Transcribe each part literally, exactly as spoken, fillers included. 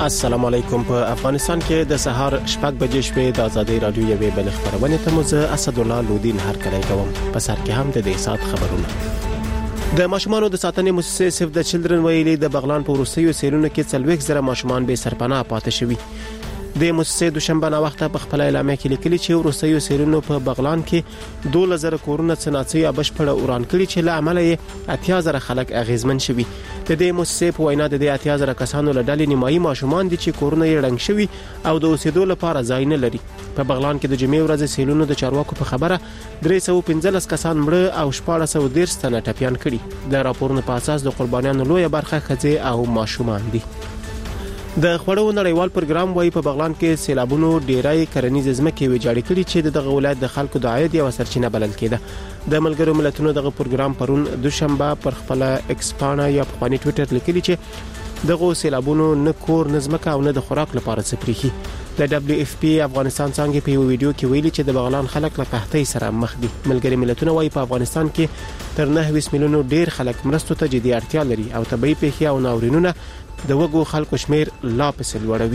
السلام علیکم. په افغانستان کې د سهار شپږ بجې شوې د ازادي رادیو یوې بل خبرونه ته مو زه اسد الله لودین هر کله کوم. په سر کې هم د دې سات خبرونه. د ماشومانو د ساتنې مؤسسه سیف د چلډرن ویلي د بغلان په روسیو سیلونو کې څلوېښت زره ماشومان به سرپناه پاتې شوي. د مؤسسه دوشنبه نا وخت په خپل اعلامیه کې لیکلي چې روسیو سیلونو په بغلان کې دوه زره کورونه صنعتي یا بشپړه وران کړي چې له عمله یې اتیا زره خلک اغیزمن شوي. د دې مؤسسه په وینا د دې اتیا زره کسانو له ډلې نیمایي ماشومان دي چې کورونه یې ړنګ شوي او د اوسېدو لپاره ځای نه لري. په بغلان کې د جمعې ورځ سیلونو د چارواکو په خبره درې سوه پنځلس کسان مړه او شپاړس سوه دېرش تنه ټپیان کړي. د راپورونو په اساس د قربانیانو لویه برخه ښځې او ماشومان دي. د خوړو نړیوال پروګرام وايي په بغلان کې سیلابونو ډیرای کرنیز ځمکې ویجاړې کړي چې دغه ولایت د خلکو د عاید یو سرچینه بلل کېده. د ملګرو ملتونو دغه پروګرام پرون دوشنبه پر خپل ایکس پاڼه یا په خپل ټوئیټر لیکلي چې دغه سیلابونو نه کور نه ځمکه او نه د خوراک لپاره سپریخي. د دبليو اف پی افغانستان څنګه په یو ویډیو کې ویلي چې د بغلان خلک له قحطۍ سره مخ دي. ملګري ملتونه وايي په افغانستان کې تر نهه میلیونو ډیر خلک مرستو ته جدي اړتیا لري او طبي پیښې او ناورینونه د وګو خلکو شمیر لا پسې لوړوي.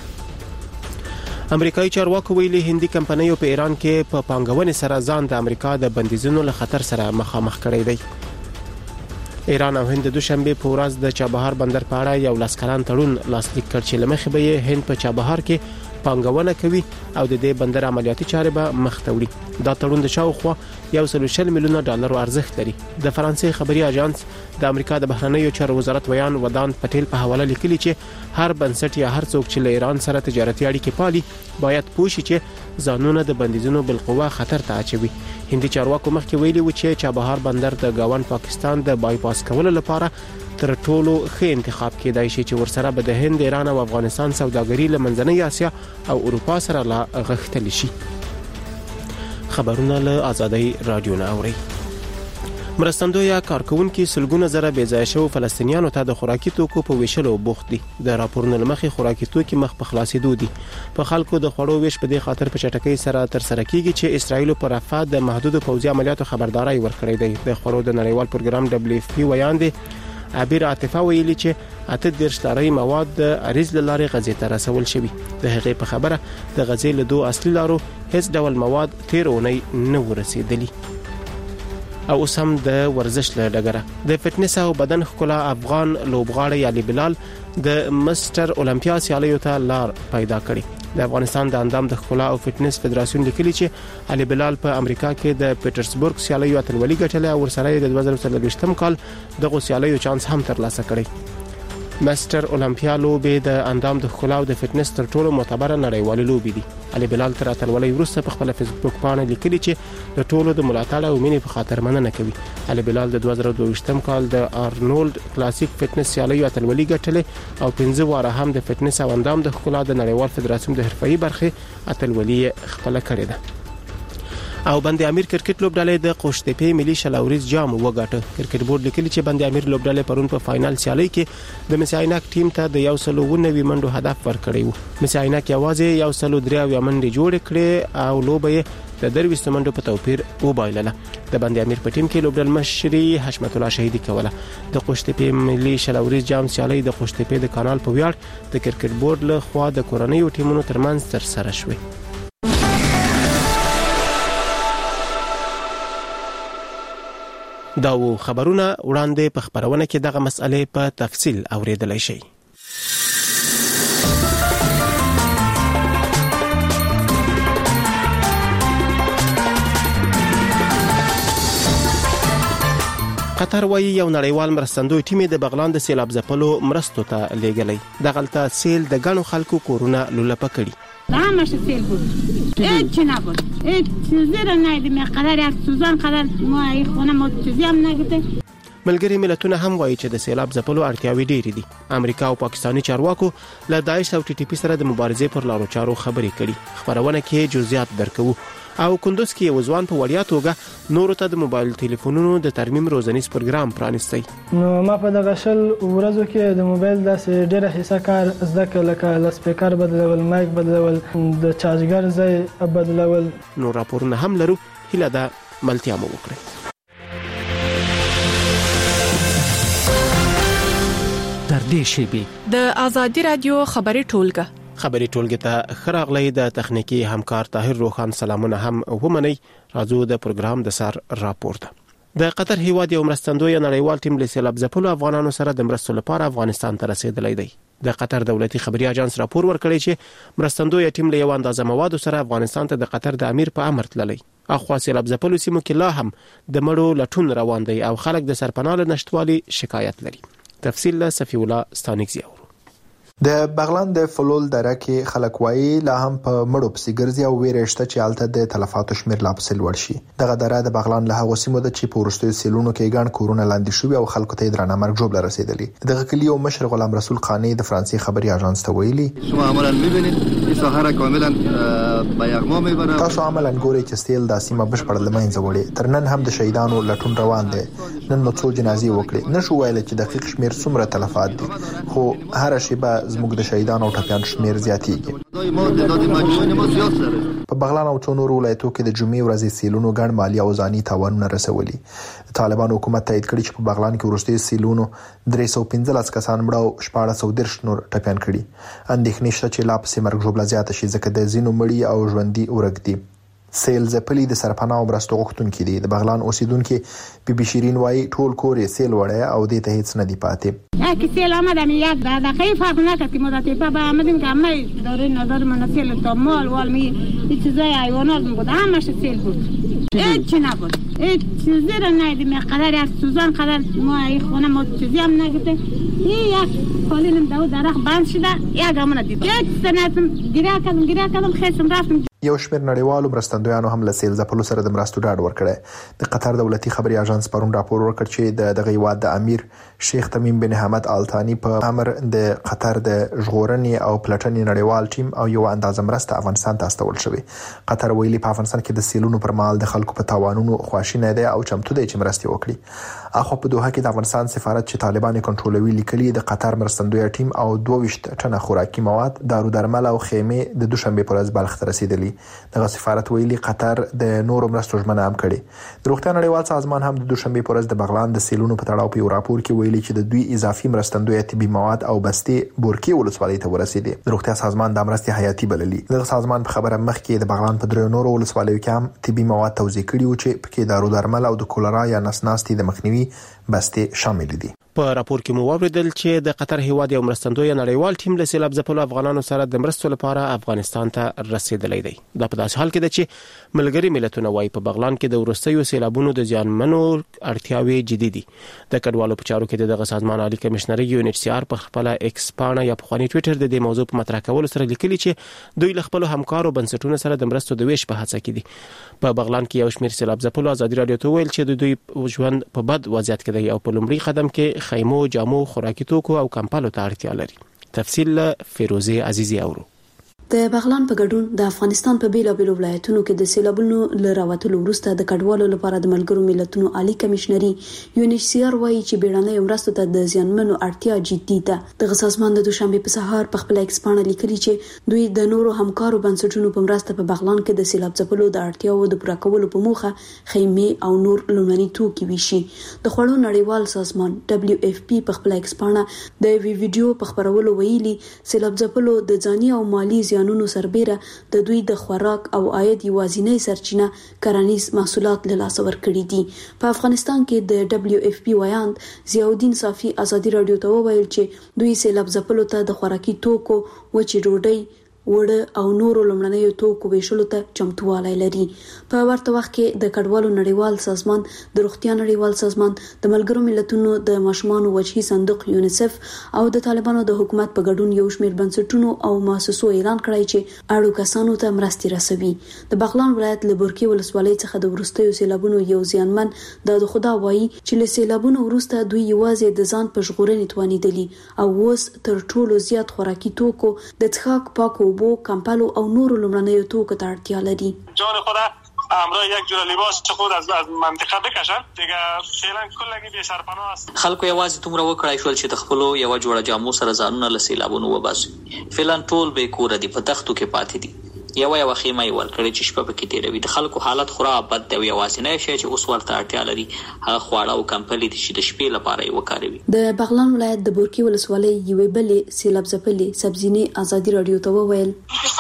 امریکایي چارواکو ویلي هندي کمپنیو په ایران کې په پانګونې سره ځان د امریکا د بندیزونو له خطر سره مخامخ کړی دی. ایران او هند د دوشنبه په ورځ د چابهار بندر په اړه یو لاسکران تړون لاسلیک کړ چې لمخې به هند په چابهار کې پانګونه کوي او د دې بندر عملیاتي چارې به مخ ته وړي. دا تړون د شاوخوا یو سل او شل میلیونه ډالر ارزښت لري. د فرانسې خبري اژانس د امریکا د بهرنیو چارو وزارت ویان ودان پټیل په حواله لیکلي چې هر بنسټ یا هر څوک چې له ایران سره تجارتي اړیکې پالي باید پوه شي چې ځانونه د بندیزونو بالقوه خطر ته اچوي. هندي چارواکو مخکې ویلي و چې چابهار بندر د گاون پاکستان د بایپاس کولو لپاره تر ټولو ښه انتخاب کېدای شي چې ورسره به د هند، ایران او افغانستان سوداګري له منځنۍ اسیا او اروپا سره لا غښتلی شي. خبرونه له ازادي رادیو نه اوري. مرستندوی کارکونکو سلګونه زره بې ځای شو فلسطینیانو ته د خوراکي توکو په ویشلو بوخت دي. د راپورونو لمخې خوراکي توکي مخ په خلاصېدو دي. په خلکو د خوړو ویش په دې خاطر په چټکۍ سره تر سره کیږي چې اسرائیل پر رفح د محدود پوځي عملیاتو خبرداري ورکړې ده. د خوړو د نړیوال پروګرام دبليو اف پی ویان دي عبیر عاطفه ویلي چې اته دیرش لارې مواد د اریز لارې غزې ته رسول شوي. د هغې په خبره د غزې له دوه اصلي لارو هیڅ ډول مواد تیر اونۍ نه ورسېدلي. او اوس هم د ورزش له ډګره د فټنس او بدن ښکلا افغان لوبغاړی علي بلال د مستر اولمپیا سیالیو ته لار پیدا کړي. د افغانستان د اندام د ښکلا او فټنس فدراسیون لیکلي چې علي بلال په امریکا کې د پیټرزبورګ سیالیو اتلولي ګټلې او ورسره د دوه زره څلوېښتم کال د سیالیو چانس هم ترلاسه کړی. مستر اولمپیا لوبې د اندام د ښکلا او د فټنس تر ټولو معتبره نړیوالې لوبې دي. علي بلال تر اتلولۍ وروسته په خپل فیسبوک باندې لیکلي چې د ټولو د ملاتړ او مینې په خاطر مننه کوي. علي بلال د دوه زره دوه ویشتم کال د آرنولد کلاسیک فټنس سیالیو اتلولي ګټلې او پنځه واره هم د فټنس او اندام د ښکلا د نړیوال فدراسیون د حرفه‌ایي برخې اتلولي خپل کړې ده. او بند امیر کرکټ لوبډلې د قوشتېپې ملي شلاوريز جام وګاټه. کرکټ بورډ لیکلي چې بند امیر لوبډلې پرون په فائنل سیالي کې د مسایناک ټیم ته د یو سل او نوي منډو هدف ورکړی وو. مسایناک یوازې یو سل او درې اویا منډې جوړ کړې او لوبې د درويست منډو په توپیر وبایلله. د بند امیر په ټیم کې لوبډل مشري حشمت الله شهیدی کوله. د قوشتېپې ملي شلاوريز جام سیالي د قوشتېپې د کانال په ویاړ د کرکټ بورډ له خوا د کورنیو ټیمونو ترمنځ تر سره شوه. دا و خبرونه وړاندې په خبرونه کې دغه مسئله په تفصیل اوریدلای شي. قطر وايي یو نړیوال مرستندوی ټیم د بغلان د سیلاب ځپلو مرستو ته لیږلی. دغلته سیل د غنو خلکو کورونه لولپه کړي. همش سیل بود. هیچ چی نبود. هیچ چیزی را ندیدیم. قدر یک سوزان قدر ما ای خونه ما چیزی هم نگیده. ملګری ملتونه هم وایي چې د سیلاب ځپلو اړتیاوې ډېرې دي. امریکا او پاکستاني چارواکو له داعش او ټي ټي پي سره د مبارزې پر لارو چارو خبرې کړي. خبرونه کې جزئیات درکو. او کندوز کې یو ځوان په وړیا توګه نورو ته د موبایل ټلیفونونو د ترمیم روزنیز پروګرام پرانیستی. نو ما په دغه شل ورځو کې د موبایل داسې ډېره حصہ کار زده کړ، لکه لاسپیکر بدلول، مایک بدلول، د چارجګر ځای بدلول. نو راپورونه هم لرو، هیله ده ملتیا مو وکړئ. در نږدې شي. د آزادي رادیو خبري ټولګه خبري ټولګه ته خراغلی د تخنیکی همکار طاهر روخان سلامونه هم ومني. راځو د پروګرام د سر راپور ته. د قطر هیواد یو مرستندوی نړیوال ټیم له سیلاب ځپلو افغانانو سره د مرستو لپاره افغانستان ته رسیدلی دی. د قطر دولتي خبري اژانس راپور ورکړی چې مرستندوی ټیم له یو اندازه موادو سره افغانستان ته د قطر د امیر په امر تللی. اخوا سیلاب ځپلو سیمو کې لا هم د مړو لټون روان دی او خلک د سرپناه له نشټوالي شکایت لري. تفصیل له صفی الله ستانکزی. د بغلان د فلول دره کې خلک وایي لا هم په مړو پسې ګرځي او ویرېشته چې الته د تلفاتو شمیر لا پسې لوړ شي. دغه دره د بغلان له هغو سیمو ده چې په وروستیو سیلونو کې ګڼ کورونه لاندې شوي او خلکو ته یې درانه مرګ ژوبله رسېدلي. دغه کلي یو مشر غلام رسول خاني د فرانسې خبري اژانس ته ویلي شما عملاً می‌بینید این ساحه کاملاً به یغما میبره. تاسو عملاً ګورئ چې سیل د سیمه بشپړ له منځه وړي. تر نن هم د شهیدانو لټون روان دی. نن نو څو جنازې وکړي. نشو ویلی چې دقیق شمیر څومره تلفات دي، خو هر شیبه زموږ د شهیدانو او ټپیانو شمیر زیاتېږي. په بغلان او څو نورو ولایتونو کې د جمعې ورځې سیلونو ګڼ مالي او ځاني تاوانونه رسولي. طالبان حکومت تایید کړي چې په بغلان کې وروستي سیلونو درې سوه پنځلس کسان مړه او شپاړس سوه دېرش نور ټپیان کړي. اندېښنې شته چې لا پسې مرګ ژوبله زیاته شي ځکه د ځینو مړي او ژوندي ورک دي. سیل ځپلي د سرپناه او مرستو غوښتونکي دي. د بغلان اوسیدونکي بی بی شیرین وایي ټول کور یې سیل وړی او دې ته هیڅ نه دی پاتې. اگه سیل آمدم یک دقیقه فرق نکرد که مدتی پا با آمدیم که همه داره نداره من سیل تا مال وال می این چیزای حیوانات می بود همش سیل بود. هیچ چی نبود. هیچ چیزی را ندیدیم. یک قدر یک سوزان قدر ما این خونه ما چیزی هم نگیده. این یک پالینم دو درخت بند شده یک همونه دید. هیچ چیزی نتیم گیره کردم گیره کردم خیستم رفتم. یو شمېر نړیوالو مرستندویانو هم له سیل ځپلو سره د مرستو ډاډ ورکړی. د قطر دولتي خبري اژانس پرون راپور ورکړ چې د دغه هیواد د امیر شیخ تمیم بن حمد آل ثاني په امر د قطر د ژغورنې او پلټنې نړیوال ټیم او یو اندازه مرسته افغانستان ته استول شوې. قطر ویلي په افغانستان کې د سیلونو پر مهال د خلکو په تاوانونو خواشینی دی او چمتو دی چې مرستې وکړي. اخو په دوحه کې د افغانستان سفارت چې طالبان کنټرولوي لیکلي د قطر مرستندوی ټیم او دوه ویشت ټنه خوراکي مواد، دارو درمل او خیمې د دوشنبه پر ورځ بلخ ته رسیدلي. دغه سفارت ویلي قطر د نورو مرستو ژمنه هم کړې. د روغتیا نړیوال سازمان هم د دوشنبه پر ورځ د بغلان د سیلونو په تړاو په یو راپور کې ویلي چې د دوی اضافي مرستندوی طبي مواد او بستې بورکي ولسوالۍ ته ورسېدې. د روغتیا سازمان د مرستې حیاتي بللي. دغه سازمان په خبره مخکې د بغلان په درې نورو ولسوالیو کې هم طبي مواد توزیع کړي وو چې پکې دارو درمل او د کولرا یا نس ناستي د مخنیوي بستې شامل دي. په راپور کې مو واوریدل چې د قطر هیواد یو مرستندوی نړیوال ټیم له سیلاب ځپلو افغانانو سره د مرستو لپاره افغانستان ته رسیدلی دی. دا په داسې حال کې ده چې ملګري ملتونه وايي په بغلان کې د وروستیو سیلابونو د زیانمنو اړتیاوې جدي دي. د کډوالو په چارو کې د دغه سازمان عالی کمشنر یو ان ایچ سی آر په خپل ایکس پاڼه یا په خواني ټوئیټر د دې موضوع په مطرح کولو سره لیکلي چې دوی له خپل همکارو بنسټونو سره د مرستو د ویش په هڅه کې دي. په بغلان کې یو شمېر سیلاب ځپلو ازادي رادیو ته ویل چې دوی ژوند په بد وضعیت کې دی او په لومړي قدم کې خیمو، جامو، خوراکي توکو او کمپالو ته اړتیا لري. تفصیل فیروزه عزیزی اورو. د بغلان په ګډون د افغانستان په بیلابیلو ولایتونو کې د سیلابونو له راوتلو وروسته د کډوالو لپاره د ملګرو ملتونو عالی کمشنري یو ان ایچ سی آر وایي چې بیړنۍ مرستو ته د زیانمنو اړتیا جدي ده. دغه سازمان د دوشنبه په سهار په خپل ایکس پاڼه لیکلي چې دوی د نورو همکارو بنسټونو په مرسته په بغلان کې د سیلاب ځپلو د اړتیاو د پوره کولو په موخه خیمې او نور لومړني توکي ویشي. د خوړو نړیوال سازمان دبليو اف پی په خپل ایکس پاڼه د وی ویډیو په خبرولو ویلي سیلاب ځپلو د ځاني او مالی زیانونو سربېره د دوی د خوراک او عاید یوازینی سرچینه کرنیز محصولات له لاسه ورکړي دي. په افغانستان کې د دبليو اف پی ویاند ضیاءالدین صافي ازادي رادیو ته وویل چې دوی سیلاب ځپلو ته د خوراکي توکو، وچې ډوډۍ، وړه او نورو لومړنیو توکو ویشلو ته چمتووالی لري. په ورته وخت کې د کډوالو نړیوال سازمان، د روغتیا نړیوال سازمان، د ملګرو ملتونو د ماشومانو وجهي صندوق یونیسف او د طالبانو د حکومت په ګډون یو شمېر بنسټونو او مؤسسو اعلان کړی چې اړو کسانو ته مرستې رسوي. د بغلان ولایت له بورکي ولسوالۍ څخه د وروستیو سیلابونو یو زیانمن د خدا وایي چې له سیلابونو وروسته دوی یوازې د ځان په ژغورنې توانېدلي او اوس تر ټولو زیات خوراکي توکو، د څښاک پاکو بو، کمپالو او نورو لومړنیو توکو ته اړتیا لري. جان خدا همراه یک جور لباس چه خود از از منطقه بکشن دیگه فعلا کلگی بی سرپناه است. خلکو یوازې تومره وکړای شول چې د خپلو یو جوړه جامو سره ځانونه له سیلابونو وباسي. فعلا ټول به کور دي په تختو کې پاتې دي. یو یو خیمه یې ورکړې چې شپه پکې تېروي. د خلکو حالت خورا بد دی او یوازینی شی چې اوس ورته اړتیا لري هغه خواړه او کمپلې دي چې د شپې لپاره یې وکاروي. د بغلان ولایت د بورکي ولسوالۍ یوې بلې سیلاب ځپلې سبزینې ازادي رادیو ته وویل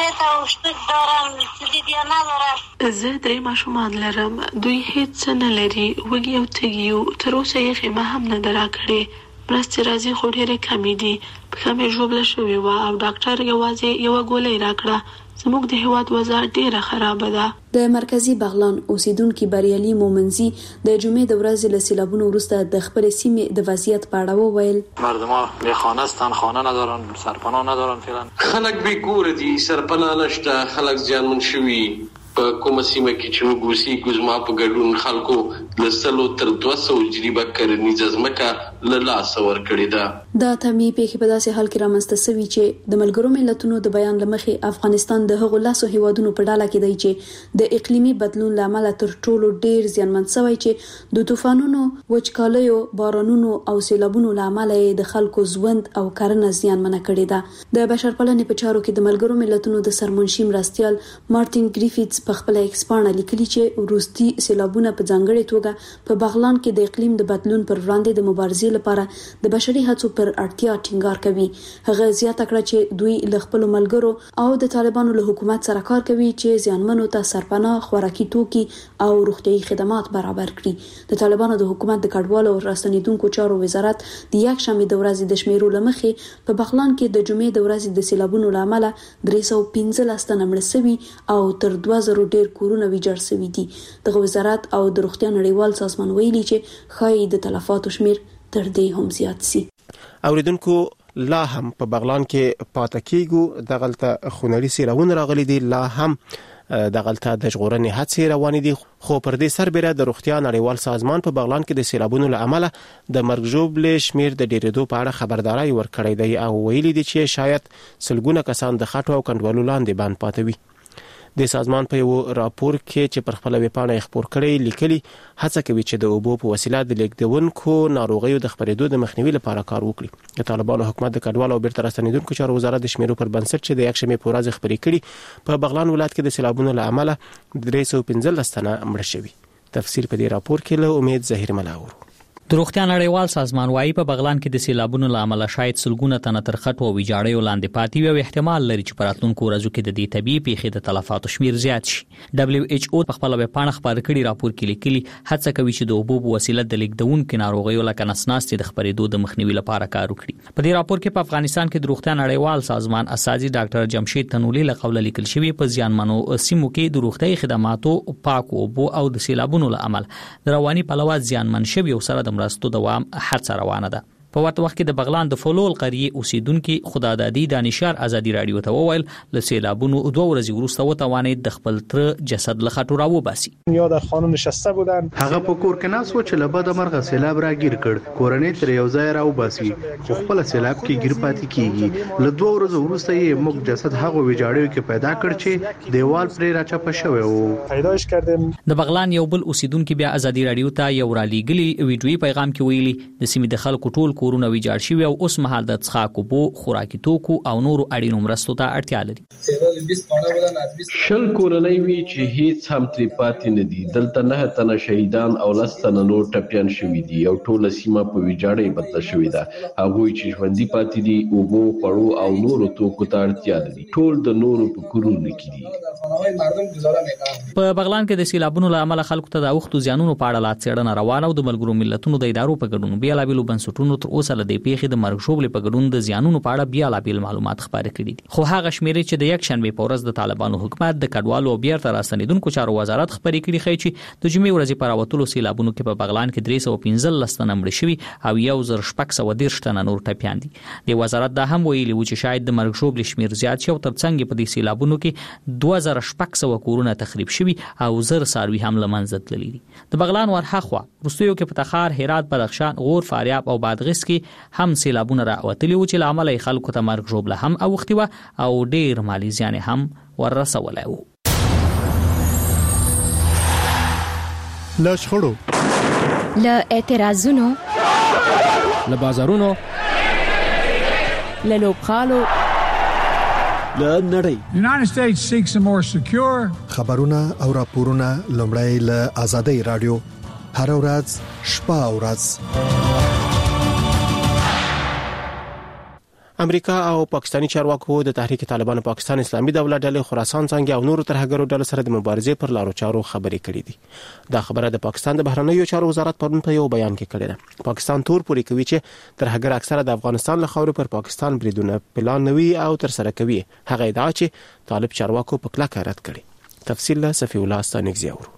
زه درې ماشومان لرم، دوی هیڅ څه نه لري، وږي او تږي یو، تر اوسه یې خیمه هم نه ده راکړې. مرستې راځي خو ډېرې کمې دي. پښه مې ژوبله شوې وه او ډاکټر یوازې یوه ګولۍ راکړه. زموږ د هېواد وضع ډېره خرابه ده. د مرکزی بغلان اوسیدونکو بریالي مومنزي د جمعې د ورځې له سیلابونو وروسته د خپل سیمې د وضعیت په اړه وویل مردمان بی خانه هستند، خانه ندارن، سرپناه ندارن. فعلا خلک بی کور دي، سرپناه نشته، خلک زیانمن شوي. په کومه سیمه کې چې موږ اوسېږو زما په ګډون خلکو له سلو تر دوه سوه جریبه کرنیزه ځمکه له لاسه ورکړې ده. دا اتمې پیښې په داسې حال کې رامنځته شوي چې د ملګرو ملتونو د بیان له مخې افغانستان د هغو لاسو هیوادونو په ډله کې دی چې د اقلیمي بدلون له امله تر ټولو ډېر زیانمن شوی، چې د طوفانونو، وچکالیو، بارانونو او سیلابونو له امله د خلکو ژوند او کرنه زیانمنه کړې ده. د بشرپالنې په چارو کې د ملګرو ملتونو د سرمنشي مرستیال مارټین ګریفیتس په خپل ایکسپانه لیکلي چې وروستي سیلابونه په ځانګړې توګه په بغلان کې د اقلیم د بدلون پر وړاندې د مبارزې لپاره د بشري هڅو پر اړتیا ټینګار کوي. هغه زیاته کړه چې دوی له خپل ملګرو او د طالبانو له حکومت سره کار کوي چې زیانمنو ته سرپناه، خوراکي توکي او روغتيایي خدمات برابر کړي. د طالبانو د حکومت د کډوالو او راستنیدونکو چارو وزارت د یک شنبه د ورځې د شمیرو لمخې په بغلان کې د جمعې د ورځې د سیلابونو لامل درې سوه پنځلس تنه مړه شوي او تر دوه زره ډیر کورونه ویجاړ شوي دي. دغه وزارت او د روغتیا نړیوال سازمان ویلي چې ښایي د تلفاتو شمیر تر دې هم زیات شي. اوریدونکو لا هم په بغلان کې پاتې کیږو، دغلته خونړي سیلابونه راغلي دي، لا هم دغلته د ژغورنې هڅې روانې دي، خو پر دې سربېره د روغتیا نړیوال سازمان په بغلان کې د سیلابونو له امله د مرګ ژوبلې شمیر د ډېرېدو په اړه خبرداري ورکړې ده او ویلي دي چې شاید سلګونه کسان د خټو او کنډوالو لاندې باندې پاتې وي. د سازمان په یو راپور کې چې پر خپل ویبپاڼه خپور کړی لیکلي هڅه کوي چې د اوبو په وسیله د لیږدونکو ناروغیو د خپرېدو د مخنیوي لپاره کار وکړي. د طالبانو حکومت د کډوالو او بیرته راستنیدونکو چارو وزارت د شمیرو پر بنسټ چې د یک شنبې په ورځ خبرې کړي په بغلان ولایت کې د سیلابونو له امله درې سوه پنځلس تنه مړه شوي. تفصیل په دې راپور کې له امید ظهیر ملاور. د روغتیا نړیوال سازمان وايي په بغلان کې د سیلابونو له امله شاید سلګونه تنه تر خټو او ویجاړیو لاندې پاتې وي او احتمال لري چې په راتلونکو ورځو کې د دې طبيعي پیښې د تلفاتو شمیر زیات شي. دبليو ایچ او په خپل ویبپاڼه خبر کړي راپور کې لیکلي هڅه کوي چې د اوبو په وسیله د لیږدونکو ناروغیو لکه نسناستي د خپرېدو د مخنیوي لپاره کار وکړي. په دې راپور کې په افغانستان کې د روغتیا نړیوال سازمان اساسي ډاکټر جمشید تنولی له قوله لیکل شوی په زیانمنو سیمو کې د روغتي خدماتو، پاک اوبو او د سیلابونو له امله د رواني پلوه زیانمن شوی او سره د مرستو دوام هڅه روانه ده. په ورته وخت کې د بغلان د فلول قریه اوسیدونکو خدادادي دانشار ازادي رادیو ته وویل له سیلابونو دوه ورځې وروسته وتوانید د خپل تر جسد له خټو راوباسي. یا در خانه نشسته بودن، هغه په کور کې ناس و چې له بده مرغه سیلاب راګیر کړ، کورنۍ تر یو ځای راوباسي، خو خپل سیلاب کې ګیر پاتې کیږي. له دوه ورځې وروسته یې موږ جسد هغه ویجاړیو کې پیدا کړ چې دیوال پرې راچپه شوی و. پیداش کردیم. د بغلان یو بل اوسیدونکو بیا ازادي رادیو ته یو را لېږلي ویډیويي پیغام کې ویلي د سیمې د خلکو ټول کورونه ویجاړ شوي او اوس مهال د څښاک اوبو، خوراکي توکو او نورو اړینو مرستو ته اړتیا لري. شل کورنۍ وی چې هیڅ هم ترې پاتې نه دي. دلته نه تنه شهیدان او لس تنه نور ټپیان شوي دي او ټوله سیمه په ویجاړۍ بدله شوې ده. هغوی چې ژوندي پاتې دي اوبو، خوړو او نورو توکو ته اړتیا لري. ټول د نورو په کورونو کې دي. په بغلان کې د سیلابونو له امله خلکو ته د اوښتو زیانونو په اړه لا څېړنه روانه او د ملګرو ملتونو د ادارو په ګډون بېلابېلو بنسټونو تر اوسه له دې پیښې د مرګ ژوبلې په ګډون د زیانونو په اړه بېلابېل معلومات خپاره کړي دي. خو هغه شمیرې چې د یک شنبې په ورځ د طالبانو حکومت د کډوالو او بیرته راستنیدونکو چارو وزارت خپرې کړي ښیي چې د جمعې ورځې په راوتلو سیلابونو کې په بغلان کې درې سوه پنځلس تنه مړه شوي او یو زر شپږ سوه دېرش تنه نور ټپیان دي. د وزارت دا هم ویلي و چې شاید د مرګ ژوبلې شمیر زیات شي او ترڅنګ په دې سیلابونو کې دوه زره شپږ سوه کورونه تخریب شوي او زر څاروي هم له منځه تللي دي. د بغلان ورهاخوا وروستیو کې په تخار، هرات، بدخشان، غور، فاریاب او بادغیس کې هم سیلابونه راوتلي و چې له امله یې خلکو ته مرګ ژوبله هم اوښتې وه او ډېر مالي زیان هم وررسولی و. له شخړو، له اعتراضونو، له بازارونو، له لوبغالو، له نړۍ. خبرونه او راپورونه لومړی له آزادۍ رادیو هر ورځ شپه او ورځ. امریکا او پاکستانی چارواکو د تحریک طالبان پاکستان اسلامي دولت ډلې خراسان څنګه او نورو ترهګرو ډلو سره د مبارزې پر لارو چارو خبرې کړې دي. دا خبره د پاکستان د بهرنیو چارو وزارت پرون په یو بیان کې کړې ده. پاکستان تور پوري کوي چې ترهګر اکثره د افغانستان له خاورې پر پاکستان بریدونه پلان نوي او تر سره کوي. هغه ادعا چې طالب چارواکو په کلکه رد کړي. تفصیل له صفی الله ستانګزی اورو.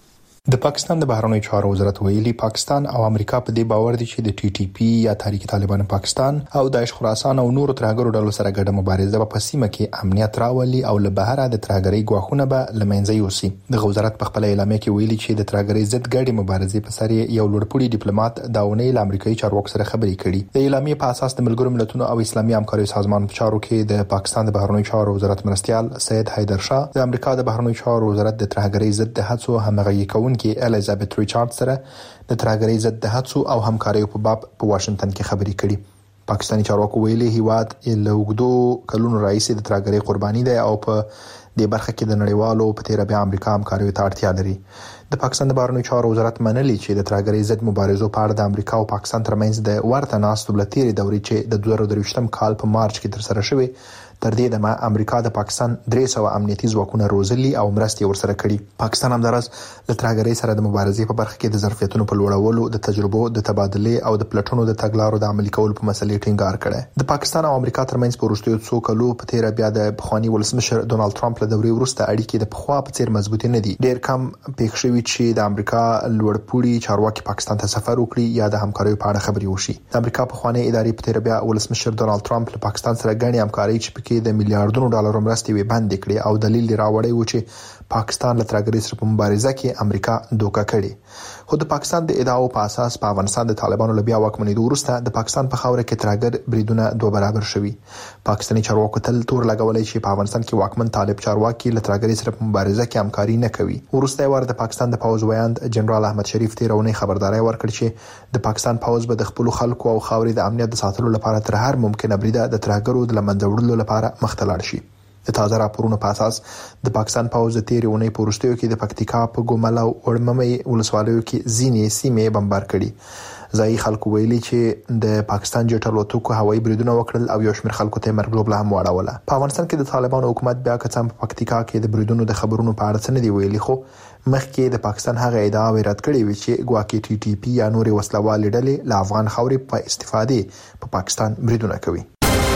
د پاکستان د بهرنیو چارو وزارت ویلي پاکستان او امریکا په دې باور دي چې د ټي ټي پی یا تحریک طالبان پاکستان او داعش خراسان او نورو ترهګرو ډلو سره ګډه مبارزه په سیمه کې امنیت راولي او له بهره د ترهګرۍ ګواښونه به لمنځه یوسي. د وزارت په خپل اعلامیه کې ویلي چې د ترهګرۍ ضد ګډه مبارزه په سر یو لوړپوړي ډیپلوماټ داونی له امریکایي چارواکو سره خبرې کړي. د اعلامیه په اساس د ملګرو ملتونو او اسلامي همکارۍ سازمان په چارو کې د پاکستان د بهرنیو چارو وزارت مرستيال سید حیدر شاه د امریکا د بهرنیو چارو وزارت د ترهګرۍ ضد د هڅو همغږي کوونکي الیزابت ریچارډ سره د ترهګرۍ ضد د هڅو او همکارۍ په باب په واشنگټن کې خبرې کړي. پاکستاني چارواکو ویلي هیواد له وګړو کلونو راځي د ترهګرۍ قرباني ده او په دې برخه کې د نړیوالو په تیر بیا امریکا همکارۍ ته اړتیا لري. د پاکستان د بهرنیو چارو وزارت منلي چې د ترهګرۍ ضد مبارزو په اړه د امریکا او پاکستان ترمنځ د ورته ناستو بلتيري دورې چې د دوه زره درویشتم کال په مارچ کې تر سره شوه تر دې دمه امریکا د پاکستان درې سوه امنیتي ځواکونه روزلي او مرستې ورسره کړي. پاکستان همدارس د ترهګرۍ سره د مبارزې په برخه کې د ظرفیتونو په لوړولو د تجربو د تبادله او د پلټونو د تګلارو د عملي کولو په مسلې ټینګار کړي. د پاکستان او امریکا ترمنځ په وروستیو څو کلو په تیر بیا د بخوانی ولسمشر ډونالد ټرمپ له دورې وروسته اړیکې د پخوا په څیر مضبوطې نه دي. ډیر کم پېښ شوی چې د امریکا لوړپوړي چارواکي پاکستان ته سفر وکړي یا د همکارۍ په اړه خبري وشي. د امریکا په خوانی ادارې په تیر بیا ولسمشر ډونالد ټرمپ له پاکستان سره غني همکارۍ چې پکې د میلیارډونو ډالر مرستې وی بند کړي او دلیل راوړی و چې پاکستان له ترهګرۍ سره په مبارزه کې امریکا دوکه کړي. خو د پاکستان د ادعاو په اساس په افغانستان د طالبانو لبیا واکمنۍ وروسته د پاکستان په خاوره کې ترهګر بریدونه دوه برابر شوي. پاکستاني چارواکو تل تور لګولای چې په افغانستان کې واکمن طالب چارواکي له ترهګرۍ سره په مبارزه کې همکاري نه کوي. ورسته ور د پاکستان د پوز ویاند جنرال احمد شریف تیرونی خبرداري ورکړ چې د پاکستان پوز به د خپل خلکو او خاورې د امنیت د ساتلو لپاره تر هر ممکنه بریده د ترهګرو د لمنځه وړلو لپاره مختلل شي. د تازه راپورونو په اساس د پاکستان پوز د تیرې اونۍ په وروستیو کې د پکتیکا په ګومل او ورممې ولسوالیو کې ځینې سیمې بمبار کړي. ځایي خلکو ویلي چې د پاکستان جټ الوتکو هوایي بریدونه وکړل او یو شمېر خلکو ته مرګ ژوبله هم واړوله. په افغانستان کې د طالبانو حکومت بیا کڅم په پکتیکا کې د بریدونو د خبرونو په اړه څه نه دی ویلي. خو مخکې د پاکستان هغه ادعا رد کړې وی چې ګواکې ټي ټي پی یا نورې وسلوالې ډلې له افغان خاورې په استفادې په پاکستان بریدونه کوي.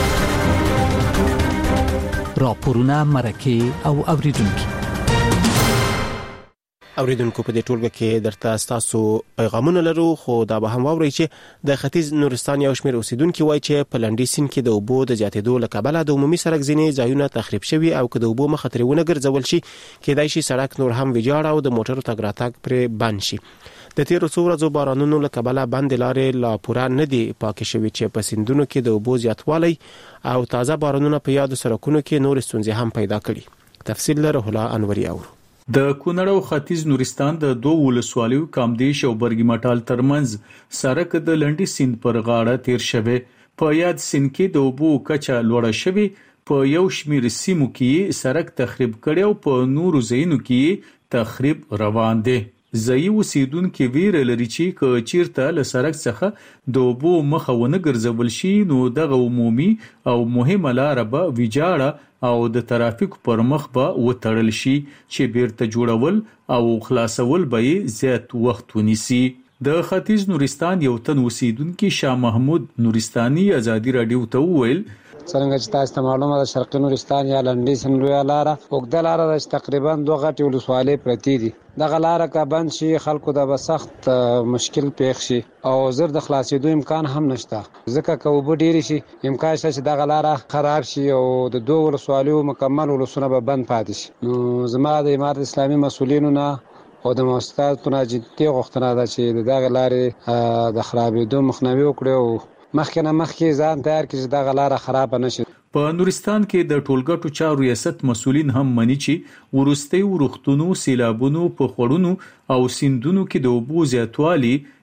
راپورونه مرکه او اوریدونکو اوریدونکو په دې ټولګه کې درته تاسو پیغامونه لرو خو دا به هم واورئ چې د ختیځ نورستان یو شمېر اوسیدونکو وایي چې په لنډي سیند کې د اوبو د زیاتېدو له کبله د عمومي سړک ځینې ځایونه تخریب شوي او که د اوبو مخه ترې ونه ګرځول شي کېدای شي سړک نور هم ویجاړ او د موټرو تګ راتګ پرې بند شي. د تیرو څو ورځو بارانونو له کبله بندې لارې لا پوره نه دي پاکې شوي چې په سیندونو کې د اوبو زیاتوالی او تازه بارانونه په یادو سړکونو کې نور ستونزې هم پیدا کړي. تفصیل له روح الله انوري اورو. د کونړ او ختیځ نورستان د دوه ولسوالیو کامدیش او برګی مټال ترمنځ سړک د لنډي سیند پر غاړه تیر شوی. په یاد سیند کې د اوبو کچه لوړه شوی. په یو شمېر سیمو کې سړک تخریب کړي او په نورو ځایونو کې تخریب روان دي. ځایي اوسیدونکو ویره لري چې که چیرته له سړک څخه د اوبو مخه ونه ګرځول شي نو دغه عمومي او مهمه لار به ویجاړه او د ترافیک پر مخ به وتړل شي چې بیرته جوړول او خلاصول به زیات وخت ونیسي. د ختیځ نورستان یو تن اوسیدونکو شاه محمود نورستاني ازادي رادیو ته وویل څنګه چې تاسو ته معلومه ده شرقي نورستان یا لنډي سیند لویه لاره اوږده لاره ده چې تقریبا دوه غټې ولسوالۍ پرتې دي. دغه لاره که بند شي خلکو ته به سخت مشکل پیښ شي او زر د خلاصېدو امکان هم نشته ځکه که اوبه ډېرې شي امکان شته چې دغه لاره خراب شي او د دوه ولسوالیو مکمل ولسونه به بند پاتې شي. نو زما د امارت اسلامي مسؤلینو نه او د مؤسساتو نه جدي غوښتنه ده چې د دغه لارې د خرابېدو مخنیوي وکړي او مخکې نه مخکې ځان تیار کړي چې دغه لاره خراب نشي. په نورستان کې د ټولګټو چارو ریاست مسؤلین هم مني چې ورستي ورختونو سیلابونو په خړونو او سیندونو کې د اوبو زیاتوالي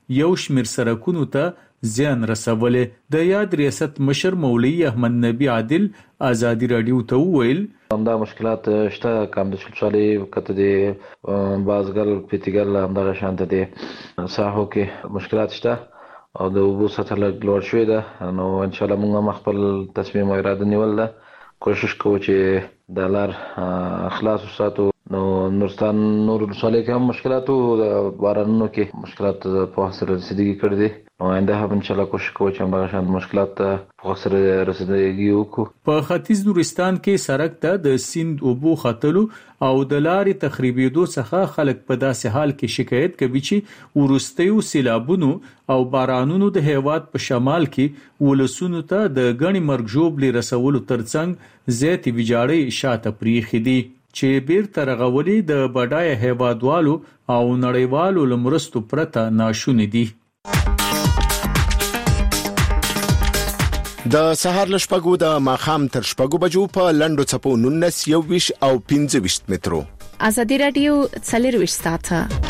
یو شمیر سرکونو ته زیان رسولې. د یاد ریاست مشر مولوي احمد نبی عادل ازادي رادیو ته وویل همدا مشکلات شته کم د شلشالي کته دي بازګل پیتګل همدا شانته دي ساحو کې مشکلات شته او د وبو سطح لوړ شوی ده. نو ان شاء الله موږ خپل تصمیم او اراده نیول ده. کوشش کوو چې د لار خلاص وساتو. نو نورستان نور ولسوالۍ کې هم مشکلات او د بارانونو کې مشکلات په سره رسیدګي کړې دي. نو آینده هم ان شاء الله کوشش کوو چې همدغه شان مشکلات په سره رسیدګي وکړو. په ختیځ نورستان کې سړک ته د سیند اوبو ختلو او د لارې تخریبېدو څخه خلک په داسې حال کې شکایت کوي چې ورستیو سیلابونو او بارانونو د هیواد په شمال کې ولسونو ته د غني مرګ ژوبلې رسولو ترڅنګ زیاتې ویجاړې شاته پریښې دي چې بیرته رغولې د بډایه هیوادوالو او نړیوالو لمرستو پرته ناشونې دي. د سهار له شپږو د ماښام تر شپږو بجو په لنډو څپو نولس یوویشت او پنځه ویشت مترو. ازادي رادیو څلور ویشت ساعته.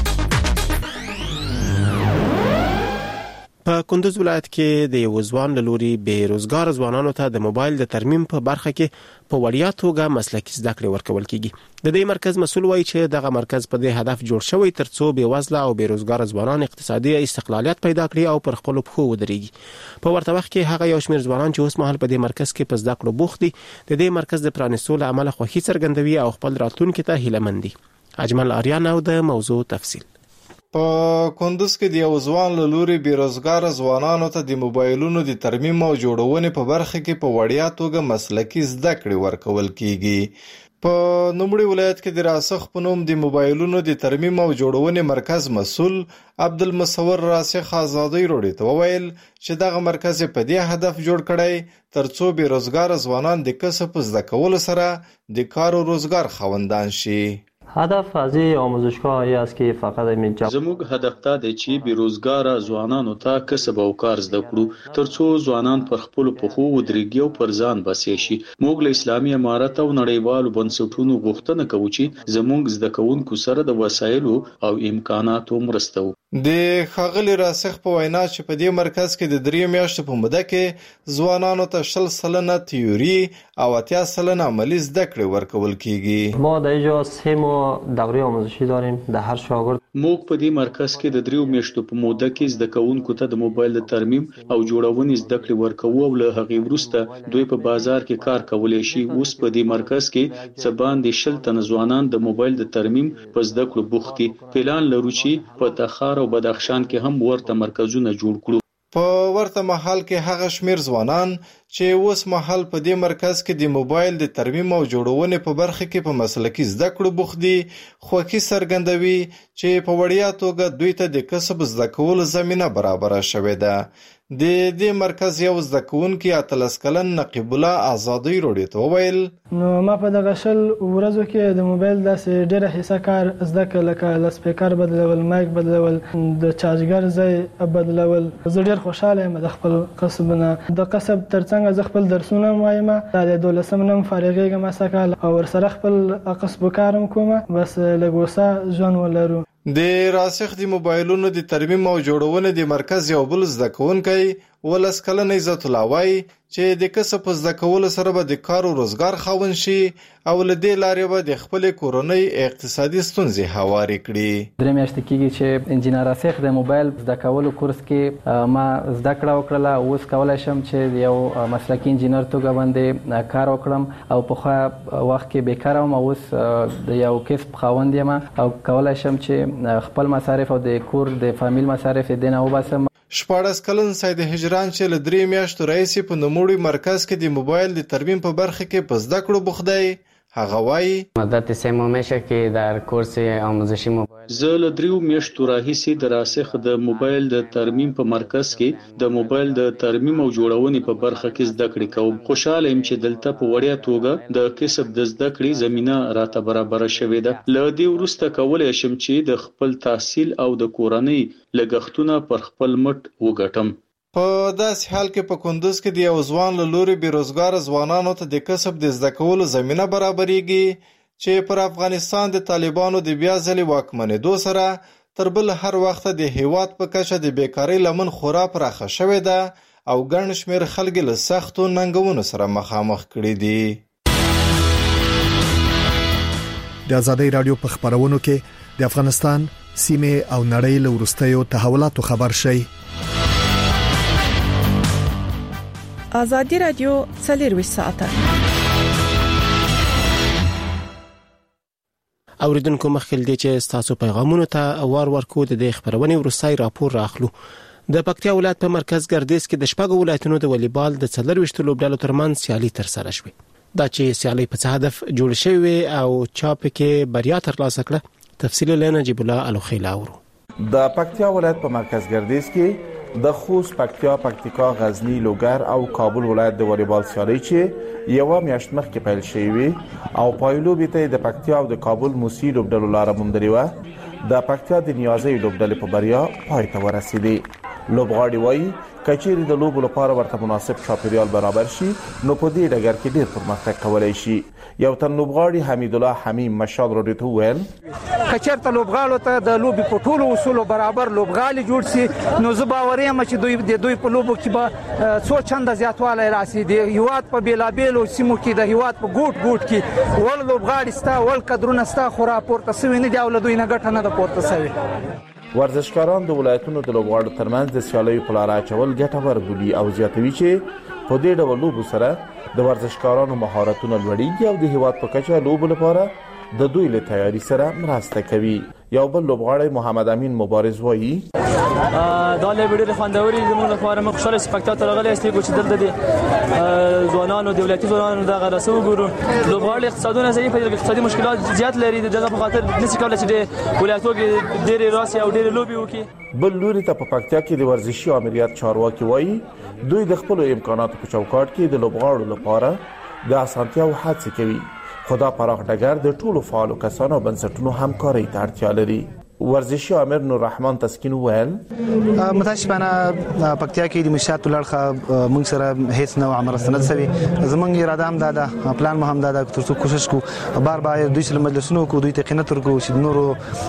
په کندوز ولایت کې د یو ځوان له لوري بې روزګار ځوانانو ته د موبایل د ترمیم په برخه کې په وړیا توګه مسلکي زده کړې ورکول کیږي. د دې مرکز مسؤل وایي چې دغه مرکز په دې هدف جوړ شوی ترڅو بې وزله او بې روزګار ځوانان اقتصادي استقلالیت پیدا کړي او پر خپل پښو ودرېږي. په ورته وخت کې هغه یو شمېر ځوانان چې اوس مهال په دې مرکز کې په زده کړو بوخت دي د دې مرکز د پرانیستو له امله خوښي څرګندوي او خپل راتلونکي ته هیله مند دي. اجمل آریان او د موضوع تفصیل. په کندوز کې د یو ځوان له لوري بیروزګار ځوانانو ته د موبایلونو د ترمیم او جوړونې په برخه کې په وړیا توګه مسلکي زده کړې ورکول کیږي. په نوموړي ولایت کې د راسخ په نوم د موبایلونو د ترمیم او جوړونې مرکز مسؤل عبدالمصور راسخ ازادي رادیو ته وویل چې دغه مرکز په دې هدف جوړ کړی ترڅو بیروزګار ځوانان د کسب زده کولو سره د کار او روزګار خاوندان شي. هدف از این آموزشگاه ای است که فقط همین زموږ هدف دا دی چې بیروزګار ځوانانو ته کسب او کار زده کړو ترڅو ځوانان پر خپل پخو ودرېږي او پر ځان بسې شي. موږ له اسلامي امارت او نړیوالو بنسټونو غوښتنه کوو چې زموږ زده کوونکو سره د وسایلو او امکاناتو مرسته وکړي. د ښاغلي راسخ په وینا چې په دې مرکز کې د درې میاشتو په موده کې ځوانانو ته شل سلنه تیوري او اتیا سلنه عملي زده کړې ورکول کیږي. ما در اینجا سه ماه دوره آموزشی داریم. در هر شاگرد موږ په دې مرکز کې د دریو میاشتو په موده کې زده کوونکو ته د موبایل د ترمیم او جوړونې زده کړې ورکوو او له هغې وروسته دوی په بازار کې کار کولی شي. اوس په دې مرکز کې څه باندې شل تنه ځوانان د موبایل د ترمیم په زده کړو بوخت دي. پلان لرو چې په تخار او بدخشان کې هم ورته مرکزونه جوړ کړو. په ورته محل کې هغه شمیر ځوانان چې اوس مهال په دې مرکز کې د موبایل د ترمیم او جوړونې په برخه کې په مسلکي زده کړو بوخت دي خوښي څرګندوي چې په وړیا توګه دوی ته د کسب زده کولو زمینه برابره شوې ده. د دې مرکز یو زده کوونکی اتلس کلن نقیب الله ازادي رادیو ته وویل نو ما په دغه شل ورځو کې د موبایل داسې ډېره حصه کار زده کړ لکه د سپیکر بدلول مایک بدلول د چارجګر ځای بدلول. زه ډېر خوشاله یم د خپل کسب نه. د کسب ترڅنګ زه خپل درسونه وایم د دولسم نم فارغېږم سکهال او ورسره خپل کسب کارم کوم بس لګوسه ژوند ولرو. د راسخ د موبایلونو د ترمیم او جوړونې د مرکز یو بل زده کوونکی ولس کلن عزت الله وای چې د کسب زده کولو سره به د کار او روزګار خاوند شي او له دې لارې به د خپل کورنۍ اقتصادي ستونزې هوارې کړي. درې میاشتې کېږي چې انجینر راسخ د موبایل زده کولو کورس کې ما زده کړه وکړله. اوس کولی شم چې یو مسلکي انجینر توګه باندې کار وکړم او په خو وخت کې بیکاره وم. اوس د یو کسب خاوند یم او کولی شم چې خپل مصارف او د کور د فامیل مصارف د نه وباسم. شپاړس کلن سید هجران چې له درې میاشتو راهیسې په نوموړي مرکز کې د موبایل د ترمیم په برخه کې په زده کړو بوخت دی. هغه وایي مدت سه ماه میشه که در کورس آموزشی موبایل زه له دریو میاشتو راهیسې د راسخ د موبایل د ترمیم په مرکز کې د موبایل د ترمیم او جوړونې په برخه کې زده کړې کوم. خوشاله یم چې دلته په وړیا توګه د کسب د زده کړې زمينه راته برابر شوې ده. له دې وروسته کولی شم چې د خپل تحصیل او د کورنۍ لګښتونه پر خپل مټ وګټم. په داسې حال کې په کندوز کې د یو ځوان له لوري بیروزګار ځوانانو ته د کسب د زده کولو زمینه برابرېږي چې پر افغانستان د طالبانو د بیا ځلې واکمنېدو سره تر بل هر وخت د هیواد په کچه د بیکاری لمن خورا پراخه شوې ده او ګڼ شمېر خلک له سختو ننګونو سره مخامخ کړي دي. د ازادۍ رادیو په خبرونو کې د افغانستان سیمه او نړۍ له وروستیو تحولاتو خبر شي. ازادي رادیو څلور ساعته اوریدونکو مخکې دې چې تاسو پیغامونو ته وار ورکو د خبرونې ورسای راپور راخلو. د پکتیا ولایت په مرکز ګردیز کې د شپږ ولایتونو د والیبال د څلور وشت لوبډلو ترمنځ سیالي ترسره شوه. دا چې سیالي په هدف جوړ شوی او چا پکې بریا ترلاسه کړه تفصیل لنه جیب الله الخیلاورو. د پکتیا ولایت په مرکز ګردیز کې د خوست، پکتیا، پکتیکا، غزنی، لوګر او کابل ولایت د والیبال سیالي چې یو میاشت مخکې پیل شوی او پایلو به د پکتیا او د کابل موسی لوبډلو لاره موندلې و. د پکتیا د نیازي لوبډلې په بریا پای ته ورسېدې. لوبغاړي وایي کچېری د لوبو لپاره ورته مناسب چاپیریال برابر شي نو په دې ډګر کې ډېر پرمختګ کولای شي. یو تن لوبغاړي حمید الله حمیم مشال رادیو ته ویل کچېرته لوبغاړو ته د لوبي په ټولو اصولو برابر لوبغاړي جوړ شي نو زه باور یم چې دوی د دوی په لوبو کې به څو چنده زیاتوالی راسي. د هیواد په بیلابیلو سیمو کې د هیواد په ګوټ ګوټ کې ول لوبغاړي ستا ول قدرونه ستا خو راپورته سوي نه دي او له دوی نه ګټه نه ده پورته سوي. ورزشکاران د ولایتونو د لوبغاړو ترمنځ د سیالیو په لار اچول ګټور بولي او زیاتوي چې په دې ډول لوبو سره د ورزشکارانو مهارتونه لوړیږي او د هیواد په کچه لوبو لپاره د دوی له تیاری سره مرسته کوي. یو بل لوبغاړی محمد امین مبارز وایي دا لوبډه د خوندوري زموږ لپاره موږ خوشاله سپکتاتور راغلی استي چې دلته د ځوانانو دولتي ځوانانو د غرسو ګورو لوبغاړي اقتصادونه ضعیف دي، اقتصادي مشکلات زیات لري د دغه په خاطر نشي کولای چې د ولایتو کې ډېر راسي او ډېر لوبي وکړي. بل لوري ته په پکتیا کې د ورزشي امریت چارواکي وایي دوی د خپل امکاناتو په چوکاټ کې د لوبغاړو لپاره د اسانتیا او هڅې کوي. خدا پراخ ډګر د ټولو فعالو کسانو او بنسټونو همکارۍ ته اړتیا لري. ورزشي امیر نور رحمان تسکین ویل متاسفانه پکتیا کې د مشات لړخه موږ سره هیڅ نوع مرستند سوي. زمونږ اراده هم دا ده، پلان مو هم دا ده ترڅو کوشش کو بار بار دوی سره مجلسونو کو دوی ته قناعت ورکو چې نورو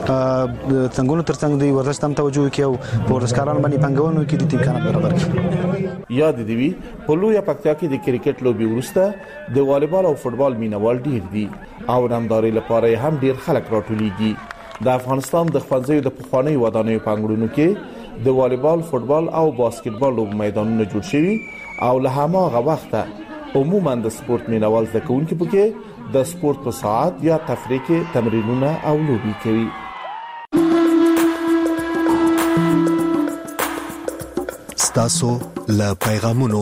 څنګهونو ترڅنګ دوی ورزش تم توجه کوي او ورزشکاران باندې پنګونو کې د امکانات برابر کړي. یاد دی وی په لوی پکتیا کې د کرکټ لوبي ورسته د والیبال او فوتبال مینوال ډیر دي او نامداري لپاره هم ډیر خلک راټولېږي. د افغانستان د خپلځي د پخوانی ودانیو پنګړونو کې د والیبال، فوتبال او باسکټبال لوب میدانونه جوړ شوي او له هماغه وخته عموما د سپورت مینوال ځکهونکي پکې د سپورت په ساعت یا تفریح کې تمرینونه او لوبي کوي. ستاسو له پیغامونو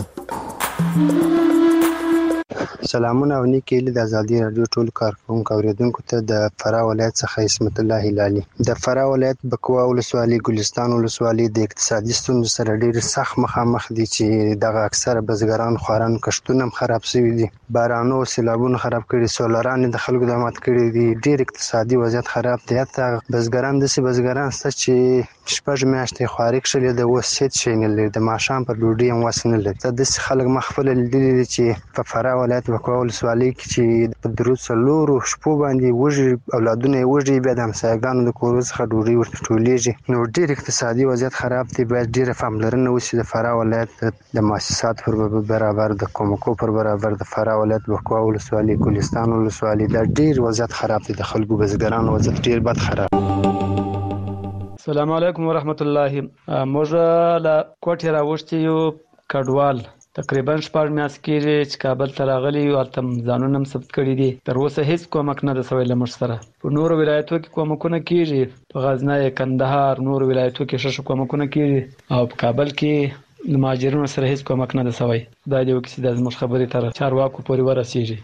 سلامونه او نیکی له ازادي رادیو ټول کارکونکو اوریدونکو ته د فراه ولایت څخه اسمت الله هلالي. د فراه ولایت بکوا ولسوالۍ ګلستان ولسوالۍ د اقتصادي ستونزو سره ډېر سخت مخامخ دي چې دغه اکثره بزګران خواران کښتونه خراب شوي دي، بارانو سیلابونو خراب کړي، سولران د خلکو د مات کړي دي، ډېر اقتصادي وضعیت خراب دی. حتی بزګران داسې بزګران شته چې شپږ میاشتې خواري کښلې د اوس هېڅ شی نه لري، د ماښام پر ډوډۍ هم وس نه لري. داسې خلک ما خپله لیدلي دي چې په فراه ولایت بکوا ولسوالۍ کې چې په درو څلورو شپو باندې وږي اولادونه یې وږي، بیا د همسایګانو د کورو څخه ډوډۍ ورته ټولېږي. نو ډېر اقتصادي وضعیت خراب دی. باید ډېره پاملرنه وشي د فراه ولایت د مؤسساتو پر برابر، د کومکو پر برابر. د فراه ولایت بکوا ولسوالۍ ګلستان ولسوالۍ دا ډېر وضعیت خراب دی، د خلکو بزګرانو وضعیت ډېر بد خراب. السلام علیکم ورحمت الله. موږ له کوټې راوښتي یو کډوال تقریبا شپږ میاشتې کېږي چې کابل ته راغلي یو، هلته ځانونه هم ثبت کړي دي. تر اوسه هېڅ کومک نه ده سوی له موږ سره. په نورو ولایتو کې کومکونه کېږي، په غزنی، کندهار، نورو ولایتو کې ښه ښه کومکونه کېږي او په کابل کې د مهاجرینو سره هېڅ کومک نه ده سوی. خدای دې وکړي چې دا زموږ خبرې تر چارواکو پورې ورسېږي.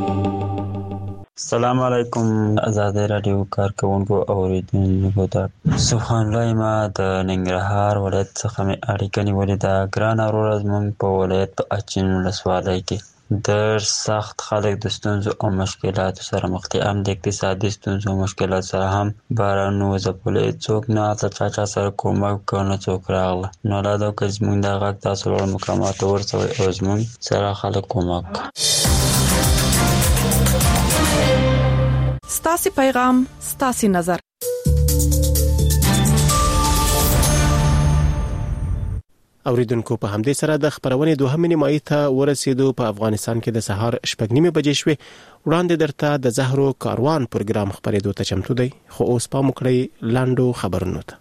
السلام علیکم ازادي رادیو کارکونکو اوریدونکو ته سبحان الله. ما د ننګرهار ولایت څخه مې اړیکه نیولې ده. ګران وروره زموږ په ولایت په اچین ولسوالۍ کې ډېر سخت خلک د ستونزو او مشکلاتو سره مخ دي، هم د اقتصادي ستونزو او مشکلاتو سره، هم بارانو ځپلي. څوک نه هلته چا چا سره کومک کوي نه څوک راغله. نو الله دې وکړي زموږ دا غږ تاسو لوړ مقاماتو ورسوئ او زموږ سره خلک کومک. ستاسي پیغام ستاسي نظر. اوریدونکو په همدې سره د خبرونې دوهمې نیمایي ته ورسېدو. په افغانستان کې د سهار شپږ نیمې بجې شوې. وړاندې درته د زهرو کاروان پروګرام خبرېدو ته چمتو دی، خو اوس پام وکړئ لاندو خبرونو ته.